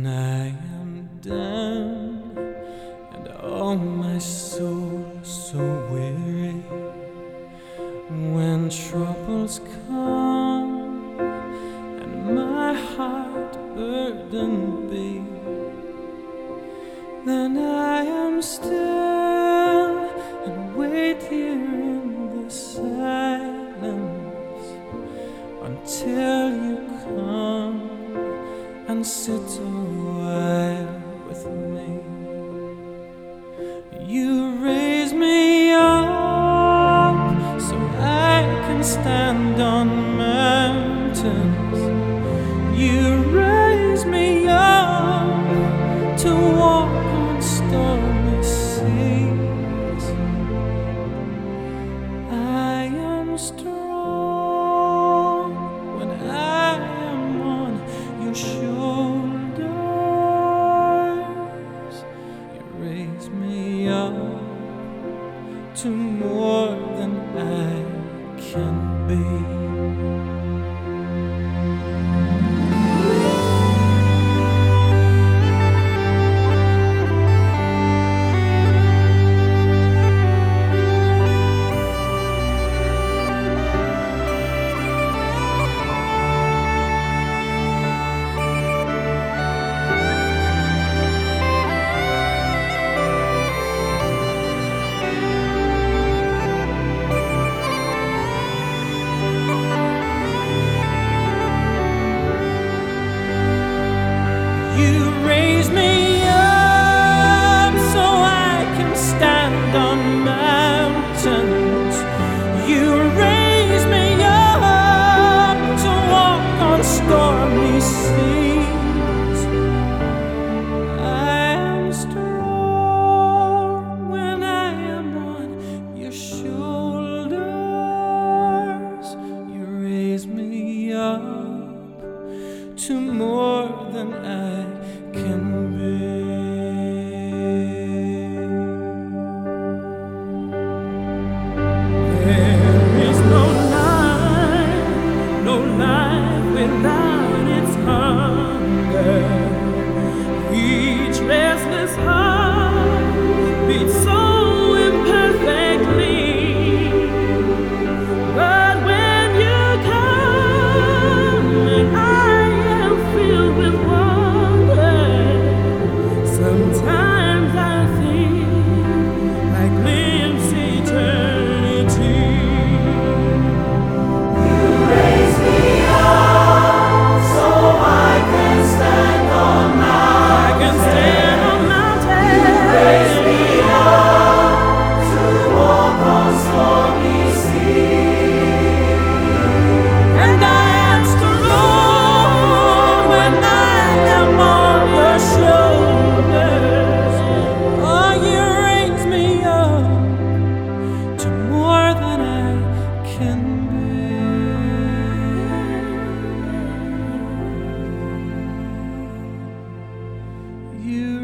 I am down and oh my soul so weary, when troubles come and my heart burdened be, then I am still and wait here in the silence until you come and sit a while with me. You raise me up so I can stand on mountains. You raise me up to walk on stormy seas. I am strong when I am on your shoulders. You raise me up to more than I can be. You raise me up so I can stand on mountains. You raise me up to walk on stormy seas. I am strong when I am on your shoulders. You raise me up to more than I can be. There is no life without its hunger. Each restless heart beats so imperfectly. But when you come and I am filled with wonder, sometimes I think I glimpse eternity. You raise me up so I can stand on mountains. You raise me up to walk on stormy seas. And I am strong when I am on your shoulders. Oh, you raise me up to more than I can be. You